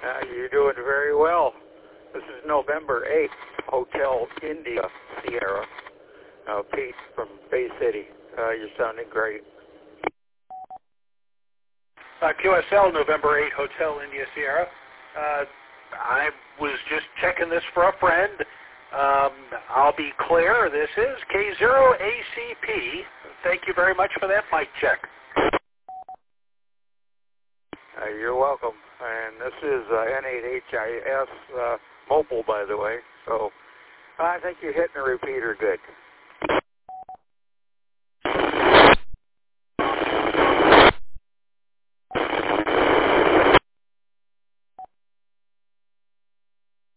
You're doing very well. This is November 8th, Hotel India Sierra. Pete from Bay City. You're sounding great. QSL, November 8, Hotel India Sierra. I was just checking this for a friend. I'll be clear. This is K0ACP. Thank you very much for that mic check. You're welcome. And this is N8HIS mobile, by the way. So I think you're hitting the repeater good.